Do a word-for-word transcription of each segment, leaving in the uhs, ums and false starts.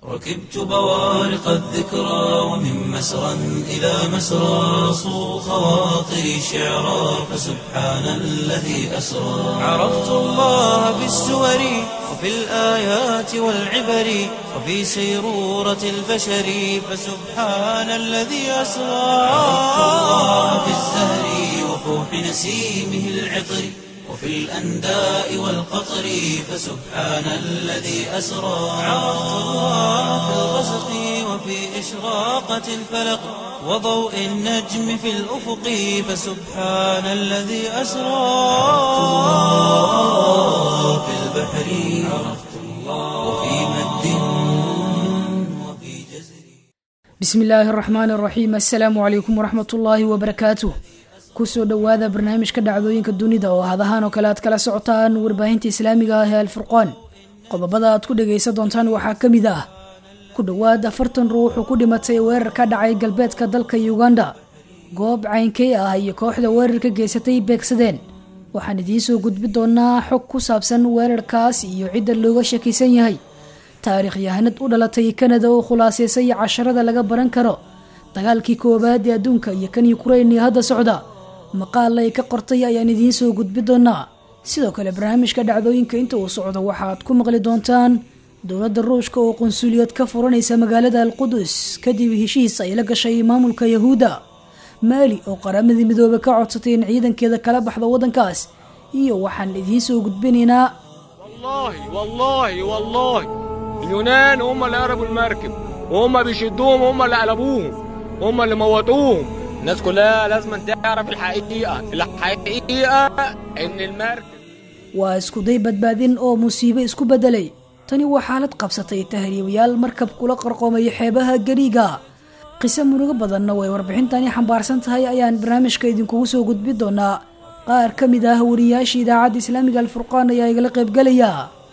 ركبت بوارق الذكرى ومن مسرى إلى مسرى صو خواطري شعرا فسبحان الذي أسرى عرفت الله بالسور وفي الآيات والعبر وفي سيرورة البشر فسبحان الذي أسرى عرفت الله بالزهر وفوح نسيمه العطر وفي الأنداء والقطر فسبحان الذي أسرى عرفت الله في الغسق وفي إشراقة الفلق وضوء النجم في الأفق فسبحان الذي أسرى عرفت الله في البحر عرفت الله وفي مد وفي جزر بسم الله الرحمن الرحيم السلام عليكم ورحمة الله وبركاته kusoo dhawaada barnaamijka dhacdooyinka dunida oo hadahan oo kale aad kala socotaan warbaahinta islaamiga ah ee Al-Furqaan qodobada aad ku dhageysan doontaan waxaa kamid ah ku dhawaad afartan ruux oo ku dhimatay weerar ka dhacay galbeedka dalka Uganda goob caynkay ah iyo kooxda weerarka geysatay beegsadeen waxaan idiin soo gudbin doonaa xog ku saabsan weerarkaas iyo cidda looga shakiisan yahay taariikhyahanad u dhalatay Canada oo khulaasaysay casharada laga baran karo dagaalkii koobaad ee adduunka iyo kan Ukraine hadda socda maqaal ay ka qortay ayaan idiin soo gudbin doonaa sidoo kale barnaamijka dhacdooyinka inta uu socdo waxaad ku maqli doontaan dowladda Ruushka oo qunsuliyad ka furanaysa magaalada Al-Qudus kadib heshiis ay la gashay maamulka Yahuuda Mali oo qaramada midoobay ka codsatay in ciidankeeda kala baxdo wadankaas iyo waxaan idiin soo gudbinaynaa wallahi wallahi wallahi اليونان هم اللي قربوا المركب وهم بيشدوهم هم اللي قلبوهم هم اللي موتوهم الناس كلها لازم تعرف الحقيقة الحقيقة ان المركب waa isku day badbaadin oo musiibo isku bedelay tani waa xaalad qabsatay tahriibayaal markab kula qarqoomay xeebaha gariga qisam murugo badanna way warbixintani xambaarsan tahay ayaan barnaamijka idinkugu soo gudbin doonaa qaar kamid ah wariyaasha idaacadda islaamiga Al-Furqaan ayaa igala qayb galaya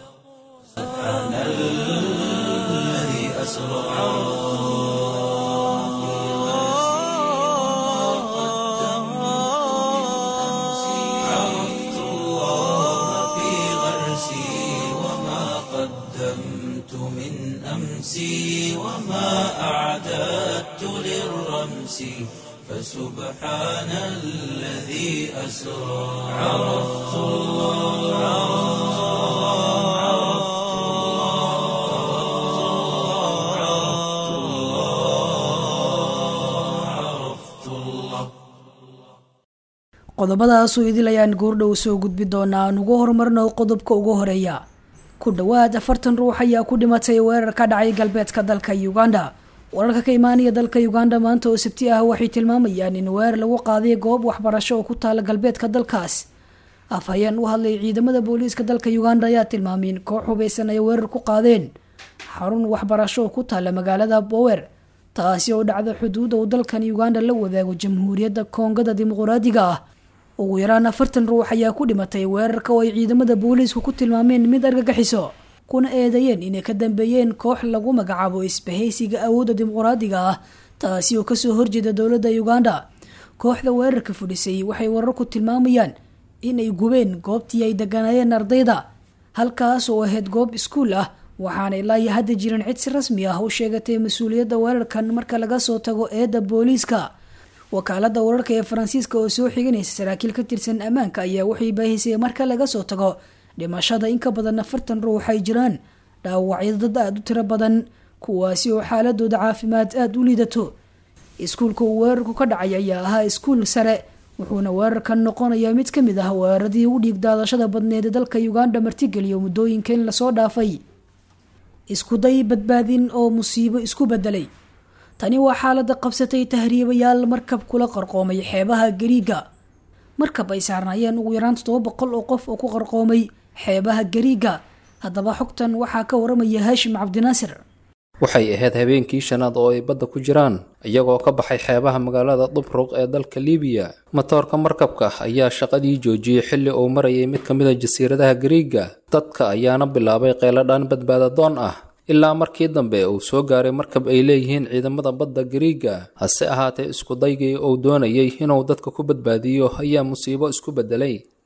وما أعددت للرمس فسبحان الذي أسرى عرفت الله عرفت الله عرفت الله qodobadaas oo idil ayaan goordhow soo gudbin doonaa ugu horumarno qodobka ugu horeeya ku dhawaad afartan ruux ayaa ku dhimatay weerar ka dhacay galbeedka dalka Uganda wararka ka imaanaya dalka Uganda maanta oo sabti ah waxay tilmaamayaan in weerar lagu qaaday goob waxbarasho oo ku taal galbeedka dalkaas afhayeen u hadlay ciidamada booliiska dalka Uganda ayaa tilmaamay in koox hubeysan ay weerar ku qaadeen xarun waxbarasho oo ku taal magaalada Bower taasi oo dhacda xuduudda uu dalkan Uganda la wadaago Jamhuuriyadda Koongada Dimuqraadiga ah ugu yaraan afartan ruux ayaa ku dhimatay weerarka oo ay ciidamada booliisku ku tilmaameen mid argagixiso kuna eedeeyeen inay ka dambeeyeen koox lagu magacaabo isbahaysiga awoodda dimuqraadiga ah taasi oo kasoo horjeeda dowladda Uganda kooxda weerarka fudhisay waxay wararku tilmaamayaan inay gubeen goobtii ay deganaayeen ardayda halkaas oo ahayd goob iskuul ah waxaana ilaa hadda jiran cid si rasmi ah u sheegatay mas'uuliyadda weerarkan marka laga soo tago eedda booliiska wakaalada wararka ee Faransiiska oo soo xiganaysa saraakiil ka tirsan ammaanka ayaa waxay baahisay marka laga soo tago dhimashada in ka badan afartan ruux ay jiraan dhaawacyo dad aad u tiro badan kuwaasi oo xaaladooda caafimaad aad u liidato iskuulka weerarku ka dhacay ayaa ahaa iskuul sare wuxuuna weerarkan noqonayaa mid ka mid ah weeraradii u dhiig daadashada badneed ee dalka Uganda martigeliyo muddooyinkan la soo dhaafay isku day badbaadin oo musiibo isku bedelay tani waa xaalada qabsatay tahriibayaal markab kula qarqoomay xeebaha gariga markab ay saarnaayeen ugu yaraan todoba boqol oo qof oo ku qarqoomay xeebaha gariga haddaba xogtan waxaa ka waramaya Haashim Cabdinaasir waxay ahayd habeenkii shanaad oo ay badda ku jiraan iyagoo ka baxay xeebaha magaalada Dubruq ee dalka Liibiya matoorka markabka ayaa shaqadii joojiyay xilli uu marayay mid ka mid ah jasiiradaha Gariiga dadka ayaana bilaabay qeyladaan badbaado doon ah ilaa markii dambe uu soo gaaray markab ay leeyihiin ciidamada badda Gariiga hase ahaatee isku daygii uu doonayay inuu dadka ku badbaadiyo ayaa musiibo isku bedelay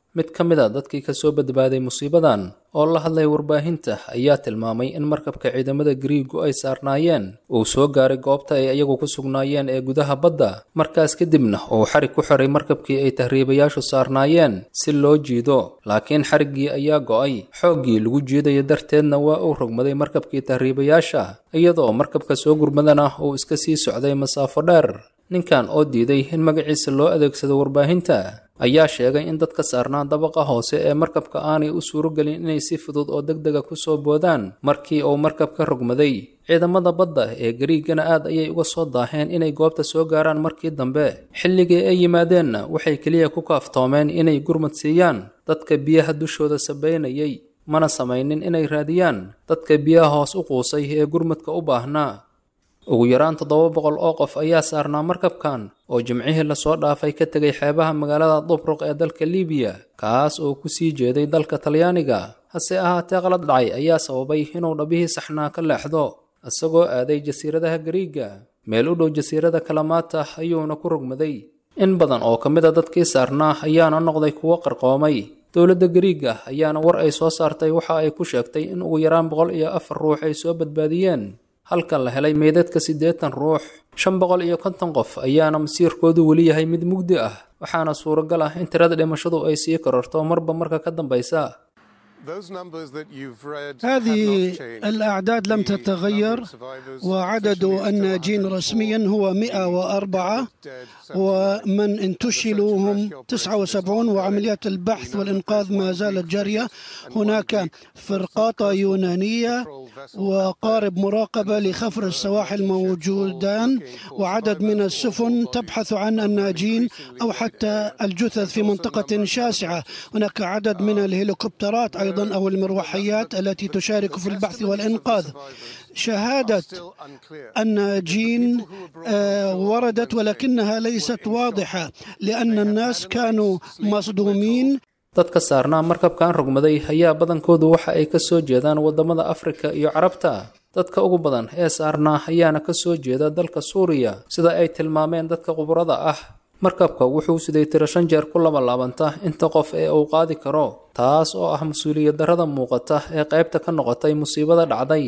mid ka mid a dadkii kasoo badbaaday musiibadan oo la hadlay warbaahinta ayaa tilmaamay in markabka ciidamada Giriigu ay saarnaayeen uu soo gaaray goobta ay iyagu ku sugnaayeen ee gudaha badda markaas kadibna uu xarig ku xiray markabkii ay tahriibayaashu saarnaayeen si loo jiido laakiin xariggii ayaa go'ay xooggii lagu jiidayo darteedna waa uu rogmaday markabkii tahriibayaasha iyadoo markabka soo gurmadana uu iska sii socday masaafo dheer ninkan oo diiday in magaciisa loo adeegsado warbaahinta ayaa sheegay in dadka saarnaa dabaqa hoose ee markabka aanay u suuragelin inay si fudud oo degdega ku soo boodaan markii uu markabka rogmaday ciidamada badda ee Giriigana aad ayay uga soo daaheen inay goobta soo gaaraan markii dambe xilligii ay yimaadeenna waxay kaliya ku kaaftoomeen inay gurmad siiyaan dadka biyaha dushooda sabeynayay mana samaynin inay raadiyaan dadka biyaha hoos u quusay ee gurmadka u baahnaa ugu yaraan toddoba boqol oo qof ayaa saarnaa markabkan oo jimcihii lasoo dhaafay ka tegay xeebaha magaalada Dubruq ee dalka Liibiya kaas oo ku sii jeeday dalka Talyaaniga hase ahaatee qalad dhacay ayaa sababay inuu dhabihii saxnaa ka leexdo isagoo aaday jasiiradaha Giriiga meel u dhow jasiirada Kalamata ayuuna ku rogmaday in badan oo ka mid a dadkii saarnaa ayaana noqday kuwo qarqoomay dowladda Giriiga ayaana war ay soo saartay waxa ay ku sheegtay in ugu yaraan boqol iyo afar ruux ay soo badbaadiyeen halka la helay meedadka siddeetan ruux shan boqol iyo konton qof ayaana masiirkoodu weli yahay mid mugdi ah waxaana suuragal ah in tirada dhimashadu ay sii kororto marba marka ka dambaysa هذه الأعداد لم تتغير وعدد الناجين رسميا هو مئة وأربعة ومن انتشلوا هم تسعة وسبعين وعمليات البحث والإنقاذ ما زالت جارية هناك فرقاطة يونانية وقارب مراقبة لخفر السواحل موجودان وعدد من السفن تبحث عن الناجين أو حتى الجثث في منطقة شاسعة هناك عدد من الهليكوبترات أيضا أو المروحيات التي تشارك في البحث والإنقاذ شهادة الناجين وردت ولكنها ليست واضحة لأن الناس كانوا مصدومين dadka saarnaa markabkan rogmaday ayaa badankoodu waxa ay ka soo jeedaan wadamada Afrika iyo Carabta dadka ugu badan ee saarnaa ayaana ka soo jeeda dalka Suuriya sida ay tilmaameen dadka khubarada ah markabka wuxuu siday tiro shan jeer ku laba laabanta inta qof ee uu qaadi karo taas oo ah mas'uuliyad darrada muuqata ee qaybta ka noqotay musiibada dhacday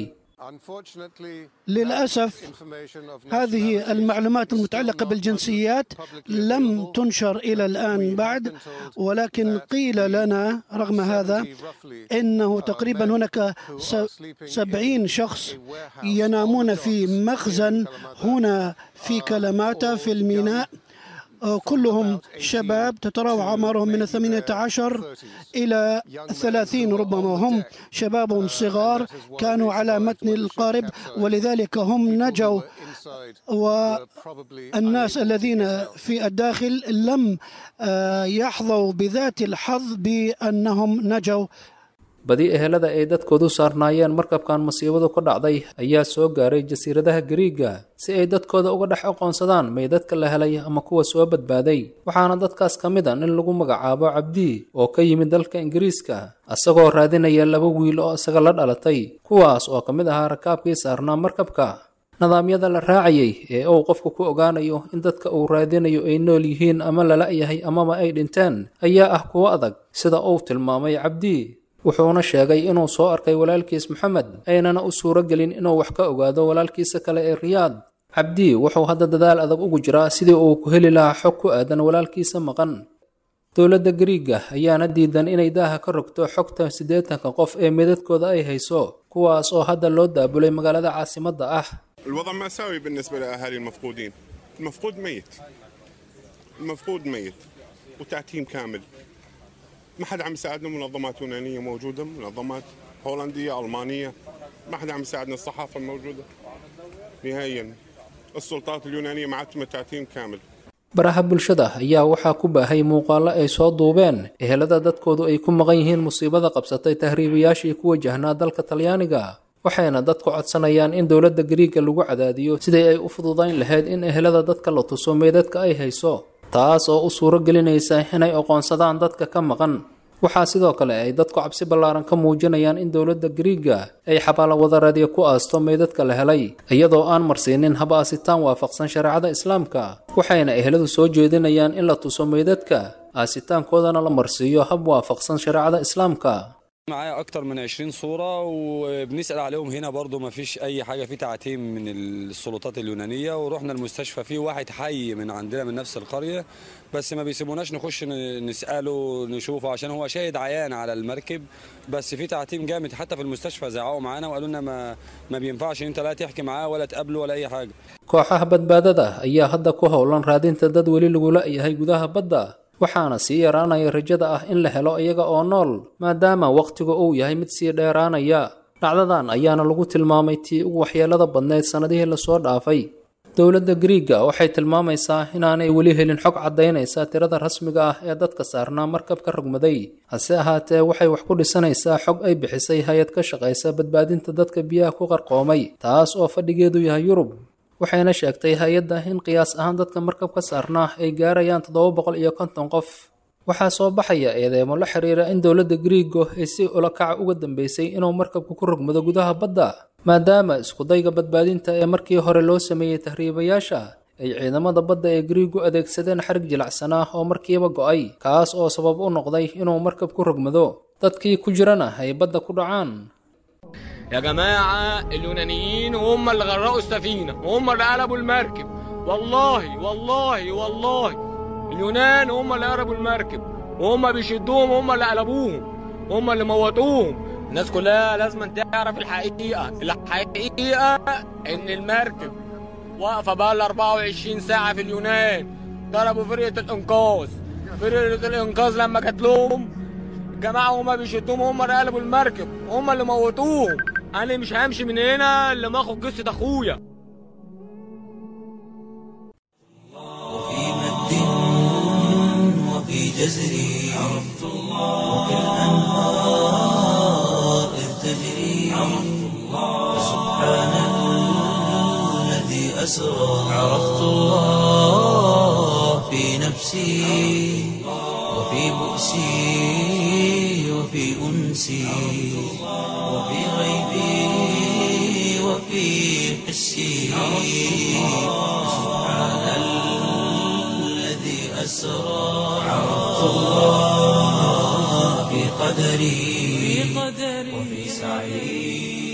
للأسف هذه المعلومات المتعلقة بالجنسيات لم تنشر إلى الآن بعد ولكن قيل لنا رغم هذا إنه تقريبا هناك سبعين شخص ينامون في مخزن هنا في كلماتا في الميناء كلهم شباب تتراوح أعمارهم من الثمانية عشر إلى الثلاثين ربما هم شباب صغار كانوا على متن القارب ولذلك هم نجوا والناس الذين في الداخل لم يحظوا بذات الحظ بأنهم نجوا badi ehelada ay dadkoodu saarnaayeen markabkan masiibadu ka dhacday ayaa soo gaaray jasiiradaha Giriiga si ay dadkooda uga dhex aqoonsadaan meydadka la helay ama kuwa soo badbaaday waxaana dadkaas ka mid ah in lagu magacaabo Cabdi oo ka yimid dalka Ingiriiska asagoo raadinaya laba wiil oo isaga la dhalatay kuwaas oo ka mid ah rakaabkii saarnaa markabka nidaamyada la raacayay ee uu qofku ku ogaanayo in dadka uu raadinayo ay nool yihiin ama la la'yahay ama ay dhinteen ayaa ah kuwa adag sida uu tilmaamay Cabdi wuxuuna sheegay inuu soo arkay walaalkiis Maxamed aynana u suura gelin inuu wax ka ogaado walaalkiisa kale ee Riyaad Cabdi wuxuu hadda dadaal adag ugu jiraa sidii uu ku heli lahaa xog ku aadan walaalkiisa maqan dowladda Giriiga ayaana diidan inay daaha ka rogto xogta siddeetanka qof ee meedadkooda ay hayso kuwaas oo hadda loo daabulay magaalada caasimadda ah الوضع مأساوي بالنسبة لأهالي المفقودين المفقود ميت المفقود ميت وتعتيم كامل ما حد عم يساعدنا منظمات يونانية موجودة منظمات هولندية ألمانية ما حد عم يساعدنا الصحافة الموجودة نهائيا السلطات اليونانية ما عادت تعتيم كامل baraha bulshada ayaa waxaa ku baahay muuqaalo ay soo duubeen ehelada dadkoodu ay ku maqan yihiin musiibada qabsatay tahriibayaashii ku wajahnaa dalka Talyaaniga waxayna dadku codsanayaan in dowladda Giriiga lagu cadaadiyo sidii ay u fududayn lahayd in ehelada dadka la tuso meedadka ay hayso taas oo u suura gelinaysa inay aqoonsadaan dadka ka maqan waxaa sidoo kale ay dadku cabsi ballaaran ka muujinayaan in dowladda Giriiga ay xabaalo wadareedyo ku aasto meydadka la helay iyadoo aan marsiinin hab aasitaan waafaqsan shareecada islaamka waxayna eheladu soo jeedinayaan in la tuso meydadka aasitaankoodana la marsiiyo hab waafaqsan shareecada islaamka. معايا اكتر من عشرين صورة وبنسأل عليهم هنا برضو ما فيش اي حاجة، في تعتيم من السلطات اليونانية، ورحنا المستشفى في واحد حي من عندنا من نفس القرية بس ما بيسيبوناش نخش نسأله نشوفه عشان هو شاهد عيان على المركب، بس في تعتيم جامد حتى في المستشفى زعقوا معانا وقالوا لنا ما ما بينفعش انت لا تحكي معاه ولا تقابله ولا اي حاجة. kooxaha badbaadada ayaa hadda ku howlan raadinta dad weli lagu la'yahay gudaha badda waxaana sii yaraanaya rajada ah in la helo iyaga oo nool maadaama waqtigu uu yahay mid sii dheeraanaya. dhacdadan ayaana lagu tilmaamay tii ugu waxyeelada badneyd sanadihii la soo dhaafay. dowladda Giriiga waxay tilmaamaysaa inaanay weli helin xog cadaynaysa tirada rasmiga ah ee dadka saarnaa markabka rogmaday, hase ahaatee waxay wax ku dhisanaysaa xog ay bixisay hay'ad ka shaqaysa badbaadinta dadka biyaha ku qarqoomay taas oo fadhigeedu yahay Yurub. waxayna sheegtay hay'adda in qiyaas ahaan dadka markabka saarnaa ay gaarayaan toddoba boqol iyo konton qof. waxaa soo baxaya eedeemo la xiriira in dowladda Giriiga ay si ula kac uga dambeysay inuu markabku ku rogmado gudaha badda maadaama isku dayga badbaadinta ee markii hore loo sameeyay tahriibayaasha ay ciidamada badda ee Giriigu adeegsadeen xarig jilacsan ah oo markiiba go'ay kaas oo sabab u noqday inuu markabku rogmado dadkii ku jirana ay badda ku dhacaan. يا جماعة اليونانيين هم اللي غرقوا السفينة وهم اللي قلبوا المركب، والله والله والله اليونان هم اللي قلبوا المركب وهم بيشدوهم وهم اللي قلبوهم وهم اللي موتوهم. الناس كلها لازم تعرف الحقيقة، الحقيقة إن المركب واقفة بقى ال أربعة وعشرين ساعة في اليونان. ضربوا فرقة الإنقاذ، فرقة الإنقاذ لما جات لهم الجماعة هما بيشدوهم هم اللي قلبوا المركب هم اللي موتوهم. أنا مش همشي من هنا إلا ما آخد قصة أخويا. وفي مد وفي جزر عرفت الله، وفي الأنهار إذ تجري عرفت الله، فسبحان الذي أسرى عرفت الله في نفسي وفي بؤسي وفي أنسي وفي غيبي وفي حسي، سبحان الذي أسرى عرفت الله في قدري وفي سعي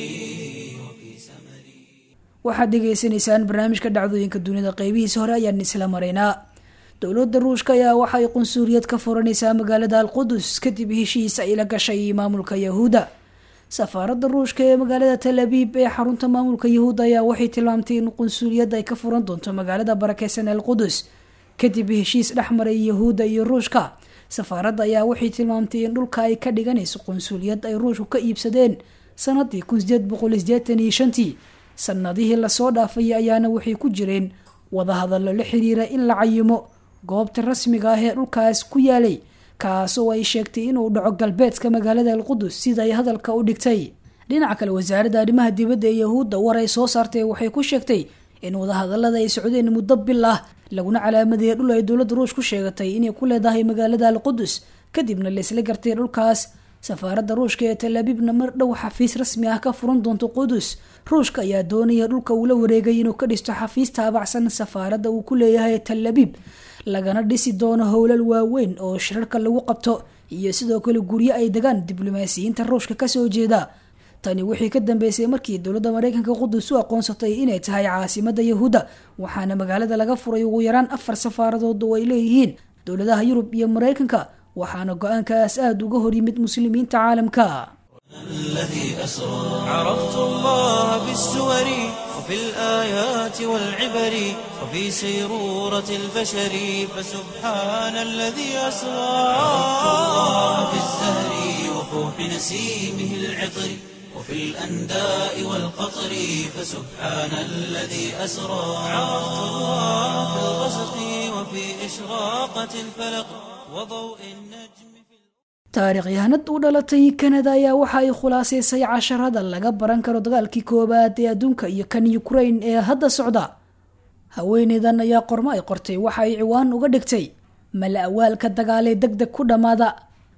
وفي سمري. waxaad dhegaysanaysaan barnaamijka dhacdooyinka dunida qaybihiisa hore ayaan isla maraynaa. dowladda ruushka ayaa waxay qunsuliyad ka furanaysaa magaalada alqudus kadib heshiis ay la gashay maamulka yahuuda. safaaradda ruushka ee magaalada Tel Aviv ee xarunta maamulka yahuuda ayaa waxay tilmaamtay in qunsuliyad ay ka furan doonto magaalada barakeysan alqudus kadib heshiis dhexmaray yahuuda iyo ruushka. safaaradda ayaa waxay tilmaamtay in dhulka ay ka dhiganayso qunsuliyad ay ruushku ka iibsadeen sanadii kun sideed boqol siddeetan iyo shantii. sanadihii lasoo dhaafay ayaana waxay ku jireen wadahadallo la xiriira in la cayimo goobta rasmiga ah ee dhulkaas ku yaalay kaasoo ay sheegtay inuu dhaco galbeedka magaalada alqudus sida ay hadalka u dhigtay. dhinaca kale wasaaradda arrimaha dibadda ee yahuudda war ay soo saartay waxay ku sheegtay in wadahadallada ay socdeen muddo bil ah laguna calaamadeeyay dhul ay dowladda ruush ku sheegatay inay ku leedahay magaalada alqudus kadibna la isla gartay dhulkaas. safaaradda ruushka ee Tel Avivna mar dhow xafiis rasmi ah ka furan doonto Qudus. ruushka ayaa doonaya dhulka uu la wareegay inuu ka dhisto xafiis taabacsan safaaradda uu ku leeyahay Tel Aviv lagana dhisi doono howlal waaweyn oo shirarka lagu qabto iyo sidoo kale guryo ay degaan diblomaasiyiinta ruushka ka soo jeeda. tani wixii ka dambeysay markii dowladda Mareykanka Qudus u aqoonsatay inay tahay caasimadda Yahuuda waxaana magaalada laga furay ugu yaraan afar safaaradood oo ay leeyihiin dowladaha Yurub iyo Mareykanka waxaana go'aankaas aad uga hor yimid muslimiinta caalamka. الذي أسرى عرفت الله بالسور وفي الآيات والعبر وفي سيرورة البشر فسبحان الذي أسرى عرفت الله بالزهر وفوح نسيمه العطر وفي الأنداء والقطر فسبحان الذي أسرى عرفت الله في الغسق وفي إشراقة الفلق وضوء النجم. taariikhyahanad u dhalatay Canada ayaa waxa ay khulaasaysay casharada laga baran karo dagaalkii koobaad ee adduunka iyo kan Ukraine ee hadda socda. haweeneydan ayaa qormo ay qortay waxa ay ciwaan uga dhigtay mala awaalka dagaal ee degdeg ku dhamaada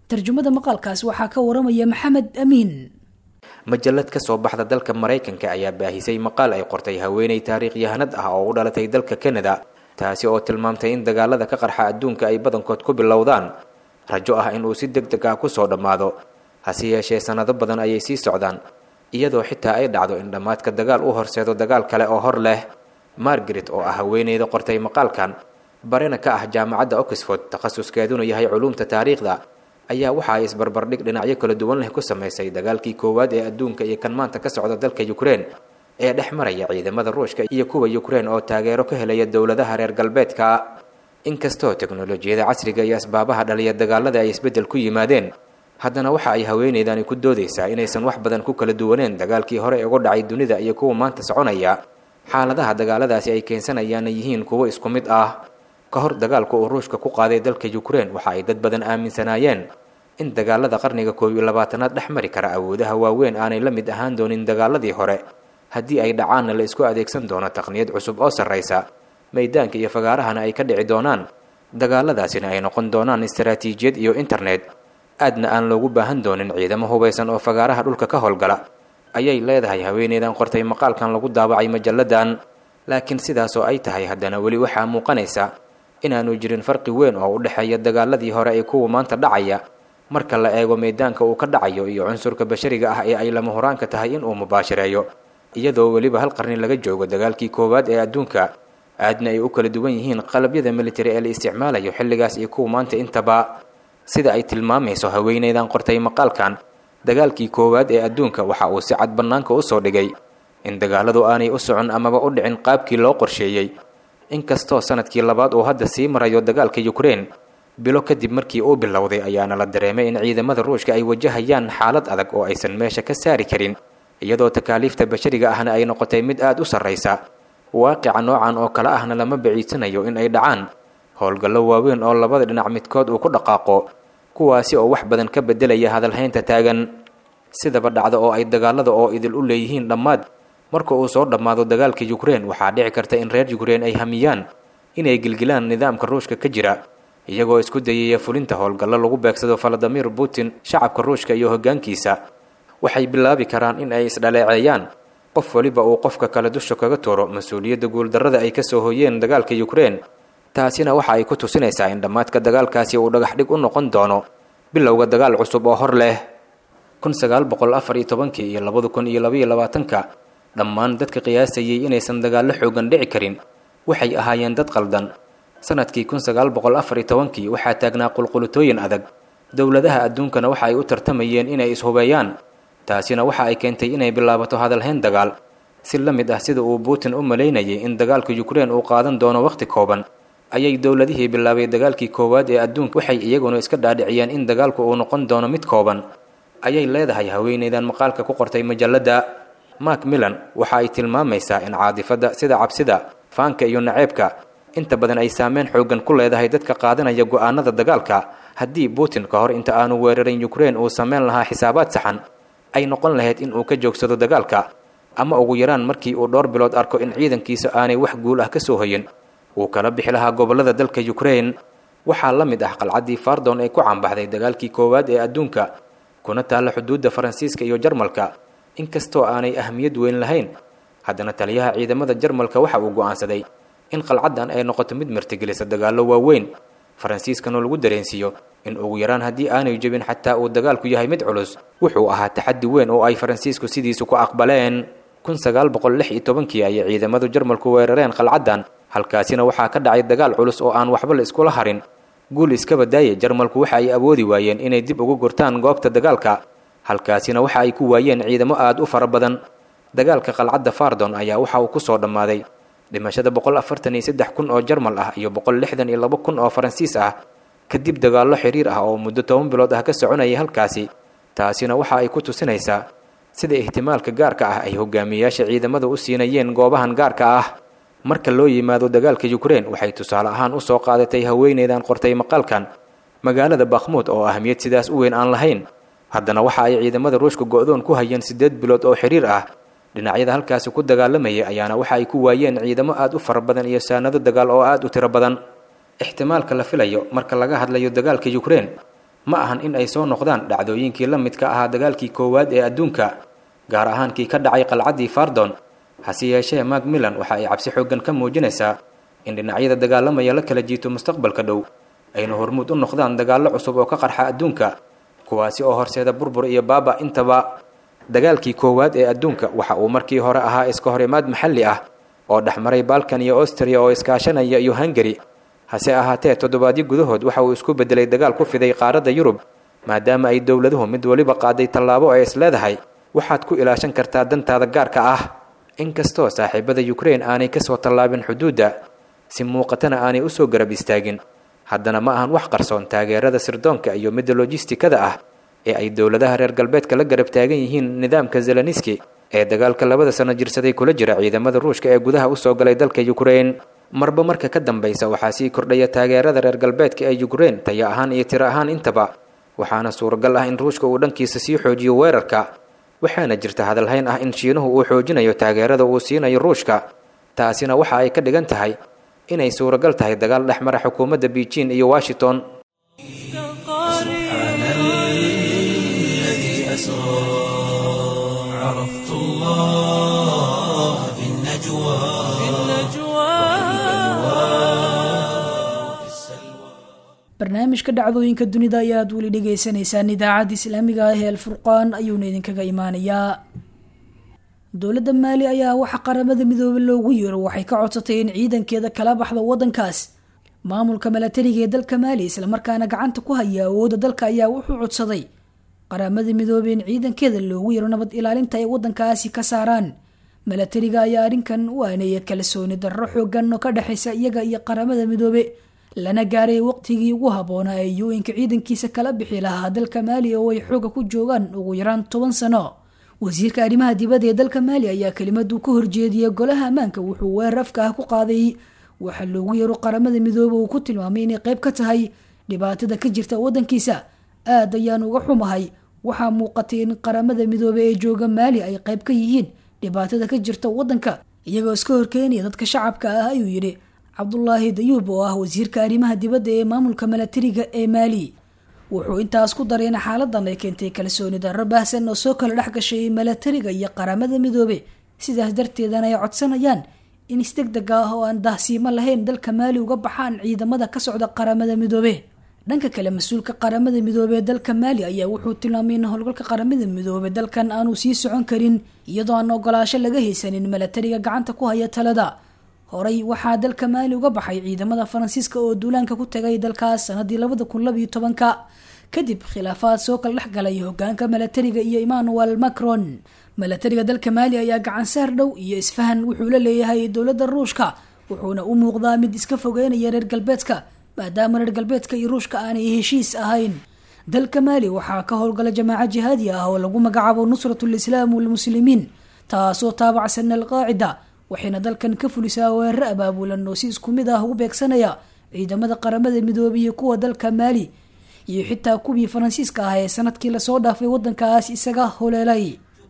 tarjumada maqaalkaas waxaa ka waramaya maxamed amiin. majallad ka soo baxda dalka Mareykanka ayaa baahisay maqaal ay qortay haweeney taariikhyahanad ah oo u dhalatay dalka Canada, taasi oo tilmaamtay in dagaalada ka qarxa adduunka ay badankood ku bilowdaan rajo ah in uu si degdeg ah ku soo dhamaado, hase yeeshee sanado badan ayay sii socdaan iyadoo xitaa ay dhacdo in dhamaadka dagaal u horseedo dagaal kale oo hor leh. Margaret oo ah haweeneyda qortay maqaalkan, barena ka ah jaamacadda Oxford, takhasuskeeduna yahay culuumta taariikhda, ayaa waxa ay isbarbardhig dhinacyo kala duwan leh ku samaysay dagaalkii koowaad ee adduunka iyo kan maanta ka socda dalka Ukraine ee dhex maraya ciidamada Ruushka iyo kuwa Ukraine oo taageero ka helaya dowladaha reer galbeedka. inkastoo teknolojiyada casriga iyo asbaabaha dhaliya dagaalada ay isbedel ku yimaadeen, haddana waxa ay haweeneydani ku doodaysaa inaysan wax badan ku kala duwaneen dagaalkii hore uga dhacay dunida iyo kuwa maanta soconaya. xaaladaha dagaaladaasi ay keensanayaan yihiin kuwo isku mid ah. ka hor dagaalka uu Ruushka ku qaaday dalka Ukraine waxa ay dad badan aaminsanaayeen in dagaalada qarniga koob iyo labaatanaad dhex mari kara awoodaha waaweyn aanay la mid ahaan doonin dagaaladii hore, haddii ay dhacaanna la isku adeegsan doono taqniyad cusub oo sarreysa, maydaanka iyo fagaarahana ay ka dhici doonaan, dagaaladaasina ay noqon doonaan istaraatiijiyad iyo internet, aadna aan loogu baahan doonin ciidamo hubaysan oo fagaaraha dhulka ka howlgala, ayay leedahay haweeneydan qortay maqaalkan lagu daabacay majalladan. laakiin sidaas oo ay tahay haddana weli waxaa muuqanaysa inaanu jirin farqi weyn oo u dhexeeya dagaaladii hore ee kuwa maanta dhacaya marka la eego meedaanka uu ka dhacayo iyo cunsurka bashariga ah ee ay lama huraanka tahay in uu mubaashireeyo, iyadoo weliba hal qarni laga joogo dagaalkii koowaad ee adduunka, aadna ay u kala duwan yihiin qalabyada military ee la isticmaalayo xilligaas iyo kuwa maanta intaba. sida ay tilmaamayso haweeneydan qortay maqaalkan, dagaalkii koowaad ee adduunka waxa uu si cad bannaanka u soo dhigay in dagaaladu aanay u socon amaba u dhicin qaabkii loo qorsheeyey. inkastoo sanadkii labaad uu hadda sii marayo dagaalka Ukraine, bilo kadib markii uu bilowday ayaana la dareemay in ciidamada Ruushka ay wajahayaan xaalad adag oo aysan meesha ka saari karin, iyadoo takaaliifta bashariga ahna ay noqotay mid aad u sarreysa. waaqica noocan oo kale ahna lama baciidsanayo in ay dhacaan howlgallo waaweyn oo labada dhinac midkood uu ku dhaqaaqo, kuwaasi oo wax badan ka bedelaya hadalhaynta taagan. sidaba dhacda oo ay dagaalada oo idil u leeyihiin dhammaad, marka uu soo dhammaado dagaalka Ukraine waxaa dhici karta in reer Ukraine ay hamiyaan inay gilgilaan nidaamka Ruushka ka jira, iyagoo isku dayaya fulinta howlgallo lagu beegsado Vladimir Putin, shacabka Ruushka iyo hoggaankiisa. waxay bilaabi karaan in ay isdhaleeceeyaan, qof waliba uu qofka kale dusha kaga tuuro mas-uuliyadda guuldarrada ay ka soo hoyeen dagaalka Ukraine. taasina waxa ay ku tusinaysaa in dhammaadka dagaalkaasi uu dhagax dhig u noqon doono bilowga dagaal cusub oo hor leh. kun sagaal boqol afar iyo tobankii iyo labada kun iyo laba iyo labaatanka, dhammaan dadka qiyaasayay inaysan dagaallo xoogan dhici karin waxay ahaayeen dad qaldan. sanadkii kun sagaal boqol afar iyo tobankii waxaa taagnaa qulqulutooyin adag, dowladaha adduunkana waxa ay u tartamayeen inay ishubeeyaan. taasina waxa ay keentay inay bilaabato hadalhayn dagaal, si la mid ah sida uu Putin u maleynayay in dagaalka Ukraine uu qaadan doono waqti kooban, ayay dowladihii bilaabay dagaalkii koowaad ee adduunka waxay iyaguna iska dhaadhiciyeen in dagaalku uu noqon doono mid kooban, ayay leedahay haweeneydan maqaalka ku qortay majalladda. Mark Millan waxa ay tilmaamaysaa in caadifada sida cabsida, faanka iyo naceebka inta badan ay saameyn xoogan ku leedahay dadka qaadanaya go'aanada dagaalka. haddii Putin ka hor inta aanu weerarin Ukraine uu sameyn lahaa xisaabaad saxan, ay noqon lahayd in uu ka joogsado dagaalka, ama ugu yaraan markii uu dhowr bilood arko in ciidankiisa aanay wax guul ah ka soo hoyin, uu kala bixi lahaa gobollada dalka Ukraine. waxaa la mid ah qalcaddii Fardon ee ku cambaxday dagaalkii koowaad ee adduunka, kuna taalla xuduudda Faransiiska iyo Jarmalka. inkastoo aanay ahmiyad weyn lahayn, haddana taliyaha ciidamada Jarmalka waxa uu go'aansaday in qalcaddan ay noqoto mid martigelisa dagaallo waaweyn, Faransiiskana lagu dareensiiyo in ugu yaraan haddii aanay jebin xataa uu dagaalku yahay mid culus. wuxuu ahaa taxaddi weyn oo ay Faransiisku sidiisu ku aqbaleen. kun sagaal boqol lix iyo tobankii ayay ciidamada Jarmalku weerareen qalcaddan, halkaasina waxaa ka dhacay dagaal culus oo aan waxba la iskula harin. guul iska badaayay, Jarmalku waxa ay awoodi waayeen inay dib ugu gurtaan goobta dagaalka, halkaasina waxa ay ku waayeen ciidamo aad u fara badan. dagaalka qalcadda Fardon ayaa waxa uu ku soo dhammaaday dhimashada boqol afartan iyo saddex kun oo Jarmal ah iyo boqol lixdan iyo laba kun oo Faransiis ah, kadib dagaallo xiriir ah oo muddo toban bilood ah ka soconayay halkaasi. taasina waxa ay ku tusinaysaa sida ihtimaalka gaarka ah ay hogaamiyayaasha ciidamada u siinayeen goobahan gaarka ah. marka loo yimaado dagaalka Ukraine, waxay tusaale ahaan u soo qaadatay haweeneydan qortay maqaalkan magaalada Bakhmut oo ahmiyad sidaas u weyn aan lahayn, haddana waxa ay ciidamada Ruushka go'doon ku hayeen sideed bilood oo xiriir ah. dhinacyada halkaasi ku dagaalamaya ayaana waxa ay ku waayeen ciidamo aad u fara badan iyo saanado dagaal oo aad u tiro badan. ihtimaalka la filayo marka laga hadlayo dagaalka Ukraine ma ahan in ay soo noqdaan dhacdooyinkii la midka ahaa dagaalkii koowaad ee adduunka gaar ahaan kii ka dhacay qalcaddii fardon hase yeeshee macmillan waxa ay cabsi xooggan ka muujinaysaa in dhinacyada dagaalamaya la kala jiito mustaqbalka dhow ayna hormuud u noqdaan dagaallo cusub oo ka qarxa adduunka kuwaasi oo horseeda burbur iyo baaba intaba dagaalkii koowaad ee adduunka waxa uu markii hore ahaa iska horimaad maxalli ah oo dhexmaray balkan iyo austria oo iskaashanaya iyo hungari hase ahaatee toddobaadyo gudahood waxa uu isku beddelay dagaal ku fiday qaaradda yurub maadaama ay dowladuhu mid waliba qaaday tallaabo ay isleedahay waxaad ku ilaashan kartaa dantaada gaarka ah inkastoo saaxiibada ukraine aanay ka soo tallaabin xuduudda si muuqatana aanay u soo garab istaagin haddana ma ahan wax qarsoon taageerada sirdoonka iyo midda lojistikada ah ee ay dowladaha reer galbeedka la garab taagan yihiin nidaamka zeleniski ee dagaalka labada sano jirsaday kula jira ciidamada ruushka ee gudaha u soo galay dalka ukraine marba marka ka dambaysa waxaa sii kordhaya taageerada reer galbeedka ee ukraine taya ahaan iyo tiro ahaan intaba waxaana suuragal ah in ruushka uu dhankiisa sii xoojiyo weerarka waxaana jirta hadalhayn ah in shiinuhu uu xoojinayo taageerada uu siinayo ruushka taasina waxa ay ka dhigan tahay inay suuragal tahay dagaal dhex mara xukuumadda beijing iyo washington عرفت الله في النجوى في النجوى barnaamijka dhacdooyinka dunida ayaad weli dhagaysanaysaan idaacadda islaamiga ah ee alfurqaan ayuuna idinkaga imaanayaa dowladda maali ayaa waxa qaramada midoobay loogu yeero waxay ka codsatay in ciidankeeda kala baxdo wadankaas maamulka milatariga ee dalka maali islamarkaana gacanta ku haya awoodda dalka ayaa wuxuu codsaday qaramada midoobay in ciidankeeda loogu yeero nabad ilaalinta ay wadankaasi ka saaraan milatariga ayaa arrinkan u aaneeya kalsooni darro xoogan oo ka dhexaysa iyaga iyo qaramada midoobe lana gaaray waqtigii ugu habboonaa ee u-nka ciidankiisa kala bixi lahaa dalka maali oo ay xooga ku joogaan ugu yaraan toban sano wasiirka arrimaha dibadda ee dalka maali ayaa kelimadu ka horjeediyay golaha ammaanka wuxuu weerar afka ah ku qaaday waxaa loogu yeero qaramada midoobe uu ku tilmaamay inay qayb ka tahay dhibaatada ka jirta wadankiisa aad ayaan uga xumahay waxaa muuqatay in qaramada midoobe ee jooga maali ay qayb ka yihiin dhibaatada ka jirta wadanka iyagoo iska horkeenaya dadka shacabka ah ayuu yidhi cabdulaahi dayuub oo ah wasiirka arrimaha dibadda ee maamulka milatariga ee maali wuxuu intaas ku daray in xaaladan ay keentay kalsooni darro baahsan oo soo kala dhex gashay milatariga iyo qaramada midoobe sidaas darteedana ay codsanayaan in isdegdeg ah oo aan daahsiimo lahayn dalka maali uga baxaan ciidamada ka socda qaramada midoobe dhanka kale mas-uulka qaramada midoobe ee dalka maali ayaa wuxuu tilmaamay in howlgalka qaramada midoobe dalkan aanu sii socon karin iyadoo aan ogolaasho laga haysanin milatariga gacanta ku haya talada horey waxaa dalka maali uga baxay ciidamada faransiiska oo duulaanka ku tagay dalkaas sanadii labada kun labiyo tobanka kadib khilaafaad soo kala dhex galay hogaanka milatariga iyo emmanuel macron milatariga dalka maali ayaa gacan saar dhow iyo isfahan wuxuu la leeyahay dowladda ruushka wuxuuna u muuqdaa mid iska fogeynaya reer galbeedka maadaama reer galbeedka iyo ruushka aanay heshiis ahayn dalka maali waxaa ka howlgala jamaaca jihaadi ah oo lagu magacaabo nusratulislaam walmuslimiin taasoo taabacsan alqaacida waxayna dalkan ka fulisaa weeraro abaabulan oo si isku mid ah ugu beegsanaya ciidamada qaramada midoobay iyo kuwa dalka maali iyo xitaa kuwii faransiiska ah ee sanadkii lasoo dhaafay wadankaas isaga holeelay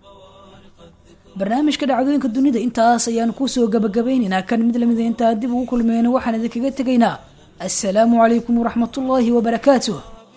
barnaamijka dhacdooyinka dunida intaas ayaan kusoo gabagabaynaynaa kan mid lamida intaan dib ugu kulmeyno waxaan idinkaga tegaynaa السلام عليكم ورحمة الله وبركاته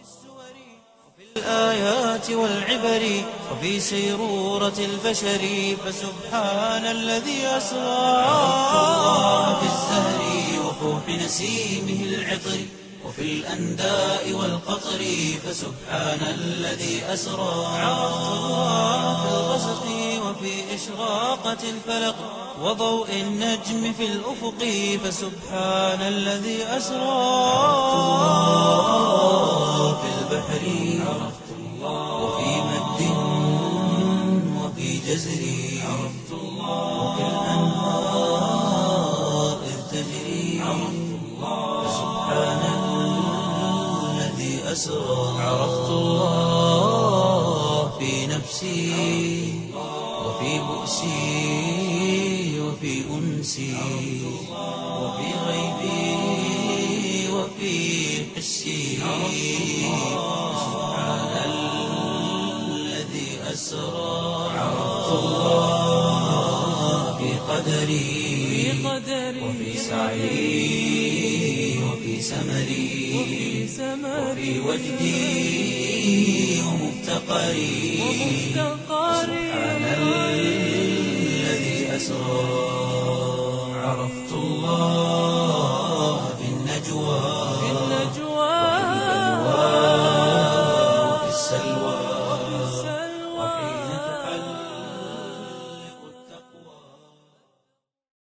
الآيات والعبر وفي سيرورة البشر فسبحان الذي أسرى في الزهر وفوح نسيمه العطر وفي الأنداء والقطر فسبحان الذي أسرى في الغسق وفي إشراقة الفلق وضوء النجم في الأفق فسبحان الذي أسرى في البحر وفي مد وفي جزر وفي الأنهار إذ تجري فسبحان الذي أسرى عرفت الله في نفسي وفي بؤسي وفي أنسي وفي غيبي وفي حسي سبحان الذي أسرى عرفت الله في قدري قدري وفي سعي وفي سمري وفي وجدي ومفتقري سبحان